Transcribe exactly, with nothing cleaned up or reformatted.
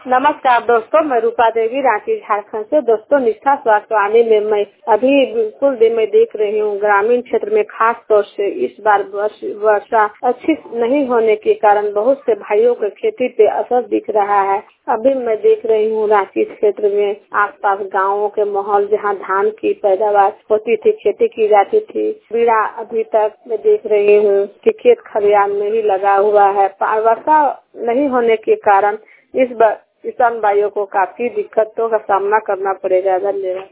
नमस्कार दोस्तों, मैं रूपा देवी रांची झारखंड से। दोस्तों, निष्ठा स्वास्थ्य वाणी में मैं अभी बिल्कुल भी मैं देख रही हूँ ग्रामीण क्षेत्र में खास तौर से इस बार वर्षा अच्छी नहीं होने के कारण बहुत से भाइयों के खेती पे असर दिख रहा है। अभी मैं देख रही हूँ रांची क्षेत्र में आसपास गाँवों के माहौल जहाँ धान की पैदावार होती थी, खेती की जाती थी, बीड़ा अभी तक मैं देख रही हूँ कि खेत खलिहान में ही लगा हुआ है। वर्षा नहीं होने के कारण इस बार किसान भाइयों को काफी दिक्कतों का सामना करना पड़ेगा। धन्यवाद।